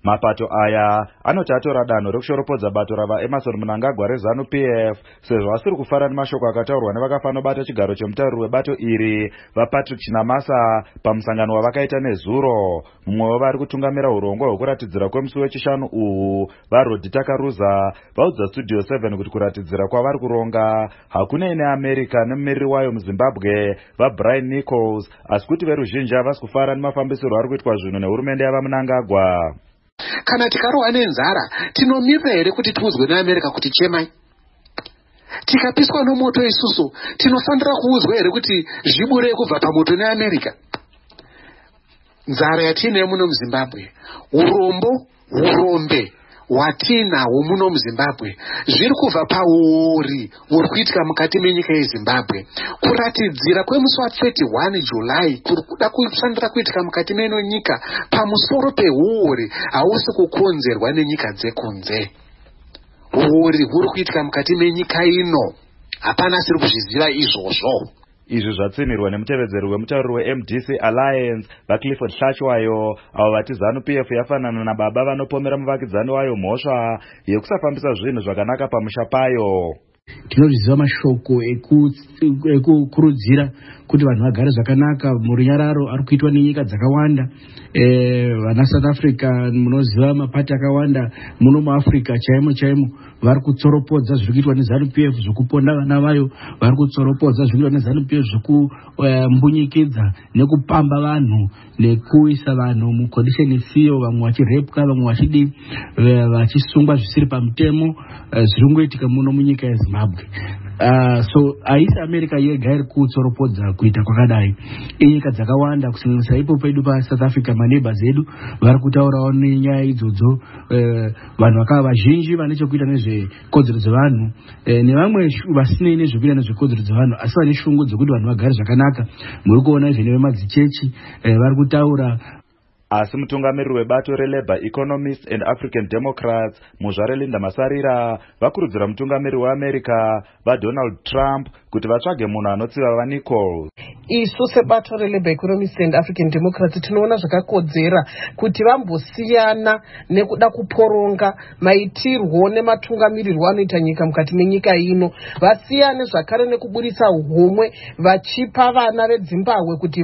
Mapato aya anoti atora danho rekushoropodza bato ravaEmmerson Mnangagwa reZanu PF sezvo asiri kufara nemashoko akataurwa nevakafanobata chigaro chemutariri webato iri vaPatrick Chinamasa pamusangano wavakaita nezuro. Mumwe wavari kutungamira urongwa hwekuratidzira kwemusi wechishanu uhu vaRodita Karuza vaudza Studio 7 kuti kuratidzira kwavari kuronga hakunei neAmerica nemumiriri wayo muZimbabwe vaBrian Nichols, asi kuti veruzhinji havasi kufara nemafambisiro ari kuitwa zvinhu nehurumende yavaMnangagwa. Kana tikarohwa nenzara tinomirira here kuti tiudzwe neAmerica kuti chemai? Tikapiswa nomoto isusu tinofanira kuudzwa here kuti zviburei kubva pamoto neAmerica? Nzara yatiinayo muno muZimbabwe, urombe hwatinahwo muno muZimbabwe zviri kubva pauori huri kuitika mukati menyika yeZimbabwe. Kuratidzira kwemusi wa31 July kuri kuda kufanira kuitika mukati meno nyika pamusoro peuori hausi kukonzerwa nenyika dzekunze. Uori huri kuitika mukati menyika ino, hapana asiri kuzviziva izvozvo. Izvi zvatsimirwa nemutevedzeri wemutariri weMDC Alliance vaClifford Hlachwayo, avo vati ZANU PF yafanana nababa vanopomera muvakidzani wayo mhosva yekusafambisa zvinhu zvakanaka pamusha payo. Tinozviziva mashoko ekukurudzira kuti vanhu vagare zvakanaka murunyararo ari kuitwa nenyika dzakawanda. Vana South Africa munoziva mapati akawanda muno muAfrica chaimo vari kutsoropodza zviri kuitwa neZANU PF zvokuponda vana vayo, vari kutsoropodza zviri kuitwa neZANU PF zvokumbunyikidza nekupamba vanhu nekuisa vanhu mucondition isiyo, vamwe vachirepwa, vamwe vachisungwa zvisiri pamutemo, zviri kungoitika muno munyika yeZimbabwe. So haisi America yega iri kutsoropodza kuita kwakadai. Nyika dzakawanda kusanganisa ipo pedu paSouth Africa maneighbors edu vari kutaurawo nenyaya idzodzo. Vanhu vakava vazhinji vane chekuita nezvekodzero dzevanhu nevamwe vasinei nezvekuita nezvekodzero dzevanhu asi vane shungu dzokuti vanhu vagare zvakanaka. Muri kuona izvi nevemadzichechi vari kutaura. Asi mutungamiriri webato reLabour Economists and African Democrats muzvare Linda Masarira vakurudzira mutungamiriri weAmerica vaDonald Trump kuti vatsvage munhu anotsiva vaNichols. Isu sebato reLabour Economists and African Democrats tinoona zvakakodzera kuti vambosiyana nekuda kuporonga maitirwo nematungamirirwo anoita nyika mukati menyika ino. Vasiyane zvakare nekuburitsa homwe vachipa vana veZimbabwe kuti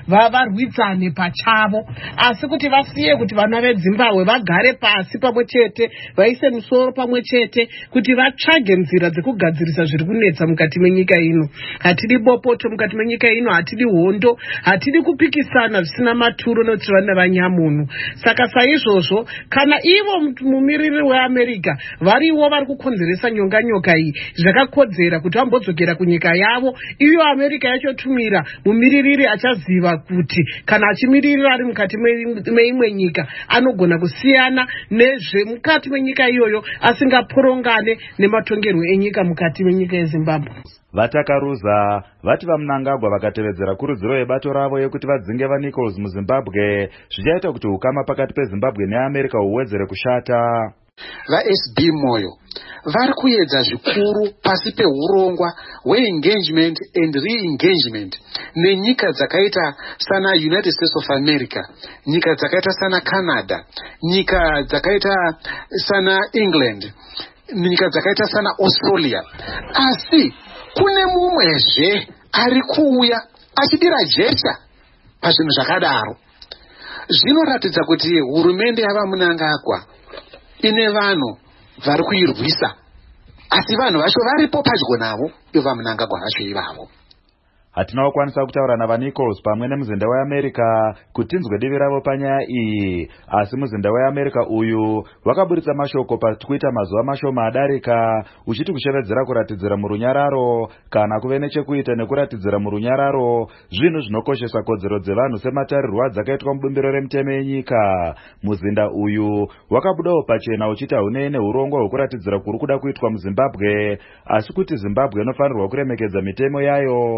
varwidzane pachavo, asi kuti vasiye kuti vana veZimbabwe vagare pasi pamwe chete, vaise musoro pamwe chete kuti vatsvage nzira dzekugadzirisa zviri kunetsa mukati menyika ino. Hatidi bopoto mukati menyika ino, hatidi hondo, hatidi kupikisana zvisina maturo nekuti vana vanyamunhu. Saka saizvozvo kana ivo mumiriri weAmerica variwo vari kukonzeresa nyonganyoka iyi, zvakakodzera kuti vambodzokera kunyika yavo. Iyo America yachotumira mumiririri achaziva kuti kana achimiririra ari mukati meimwe nyika anogona kusiyana nezvemukati menyika iyoyo asingaporongane nematongerwo enyika mukati menyika yeZimbabwe. Vatakaruza vati vaMnangagwa vakatevedzera kurudziro yebato ravo yekuti vadzinge vaNichols muZimbabwe zvichaita kuti ukama pakati peZimbabwe neAmerica huwedzere kushata. VaSB Moyo vari kuedza zvikuru pasi peurongwa hweengagement and re-engagement nenyika dzakaita sana United States of America, nyika dzakaita sana Canada, nyika dzakaita sana England, nyika dzakaita sana Australia. Asi kune mumwezve ari kuuya achidira jesha pazvinhu zvakadaro. Zvinoratidza kuti hurumende yavaMnangagwa ine vanhu vari kuirwisa, asi vanhu vacho varipo padyo navo, vaMnangagwa vacho ivavo. Hatina kukwanisa kutaura navaNichols pamwe nemuzinda weAmerica kuti tinzwe divi ravo panyaya iyi, asi muzinda weAmerica uyu wakaburitsa mashoko paTwitter mazuva mashoma adarika uchiti kushevedzera kuratidzira murunyararo kana kuve nechekuita nekuratidzira murunyararo zvinhu zvinokoshesa kodzero dzevanhu sematarirwo adzakaitwa mubumbiro remutemo yenyika. Muzinda uyu wakabudawo pachena uchiti haunei neurongwa hwekuratidzira kuri kuda kuitwa muZimbabwe, asi kuti Zimbabwe inofanirwa kuremekedza mitemo yayo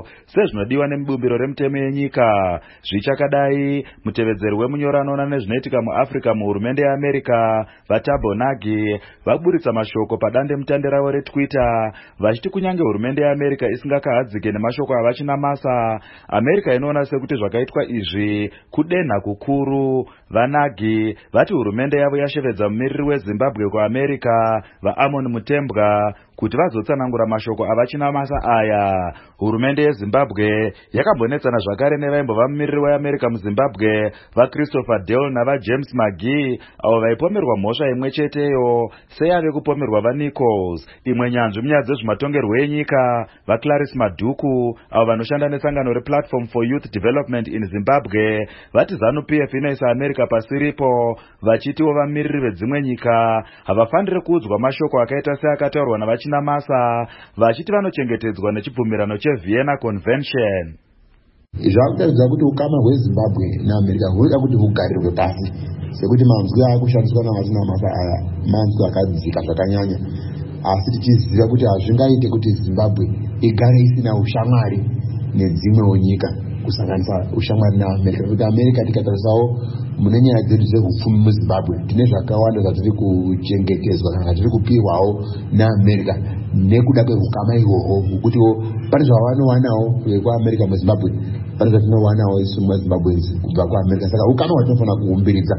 zvinodiwa nemubumbiro remutemo yenyika. Zvichakadai, mutevedzeri wemunyoro anoona nezvinoitika muAfrica muhurumende yeAmerica, vaThabo Mbeki, vaburitsa mashoko padandemutande ravo reTwitter vachiti kunyange hurumende yeAmerica isingakahadzike nemashoko avachinamasa, America inoona sekuti zvakaitwa izvi kudenha kukuru. VaNbeki vati hurumende yavo yashevedza mumiriri weZimbabwe kuAmerica, vaAmon Mutembwa, kuti vazotsanangura mashoko avachinamasa aya. Hurumende yeZimbabwe yakambonetsana zvakare nevaimbova mumiriri weAmerica muZimbabwe, vaChristopher Dale navaJames Magee, avo vaipomerwa mhosva imwe cheteyo seyave kupomerwa vaNichols. Imwe nyanzvi munyaya dzezvematongerwo enyika, vaClarice Maduku, avo vanoshanda nesangano rePlatform for Youth Development in Zimbabwe, vati ZANU-PF inoisa America pasiripo, vachitiwo vamiriri vedzimwe nyika havafaniri kuudzwa mashoko akaita seakataurwa navachinamasa, vachiti vanochengetedzwa nechibvumirano cheVienna Convention. Zvakutaridza kuti ukama hweZimbabwe naAmerica hunoda kuti hugarirwe pasi, sekuti manzwi akushandiswa navachinamasa aya manzwi akadzika zvakanyanya, asi tichiziva kuti hazvingaite kuti Zimbabwe igare isina ushamwari nedzimwewo nyika kusanganisa ushamwari naAmerica. Kuti America tikatarisawo mune nyaya dzedu dzehupfumi muZimbabwe, tine zvakawanda zvatiri kuchengetedzwa kana zvatiri kupihwawo naAmerica nekuda kwehukama ihwohwo, hwekutiwo pane zvavanowanawo kuAmerica muZimbabwe, pane zvatinowanawo isu muZimbabwenzi kubva kuAmerica. Saka hukama hwatinofanira kuhumbiridza.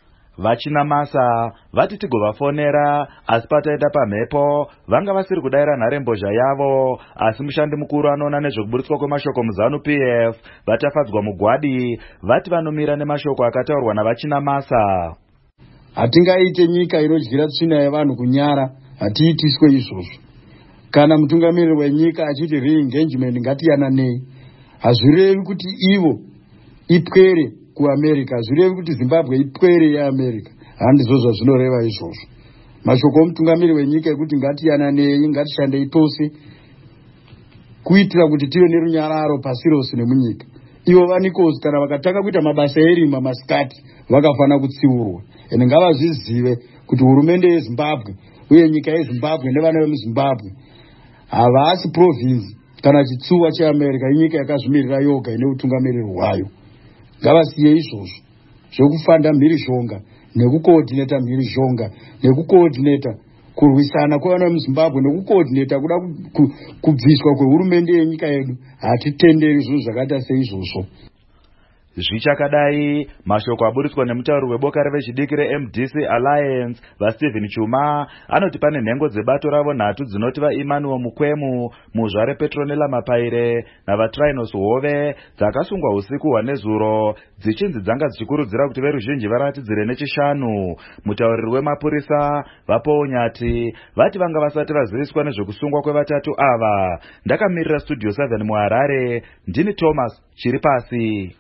Vachinamasa vati tigovafonera, asi pataita pamhepo vanga vasiri kudayira nharembozha yavo, asi mushandi mukuru anoona nezvekuburitswa kwemashoko muZANU-PF, vatafadzwa Mugwadi, vati vanomira nemashoko akataurwa navachinamasa. Hatingaite nyika inodyira tsvina yevanhu kunyara, hatiitiswe izvozvo. Kana mutungamiriri wenyika achiti re-engagement ngatiyananei, hazvirevi kuti ivo ipwere kuAmerica, hazvirevi kuti Zimbabwe ipwere yeAmerica. Handizvo zvazvinoreva izvozvo. Mashoko omutungamiriri wenyika ekuti ngatiyananei, ngatishandei tose kuitira kuti tive nerunyararo pasi rose nemunyika. Ivo vaNichols kana vakatanga kuita mabasa erima masikati vakafanira kutsiurwa. Ende ngavazvizive kuti hurumende yeZimbabwe uye nyika yeZimbabwe nevana vemuZimbabwe havasi province kana chitsuwa cheAmerica, inyika yakazvimirira yoga ine utungamiriri hwayo. Ngavasiye izvozvo zvokufanda mhirizhonga nekukoordineta mhirizhonga nekukoordineta kurwisana kwevana vemuZimbabwe nekukoordineta kuda kubviswa kwehurumende yenyika yedu. Hatitenderi zvinhu zvakaita seizvozvo. Zvichakadai, mashoko aburitswa nemutauri weboka revechidiki reMDC Alliance, vaStephen Chuma, anoti pane nhengo dzebato ravo nhatu dzinoti vaEmmanuel Mukwemu, Muzvare Petronella Mapaire navaTrinos Hove dzakasungwa usiku hwanezuro, dzichinzi dzanga dzichikurudzira kuti veruzhinji varatidzire nechishanu. Mutauriri wemapurisa vaPaul Nyati vati vanga vasati vaziviswa nezvekusungwa kwevatatu ava. Ndakamirira Studio 7 muHarare, ndini Thomas Chiripasi.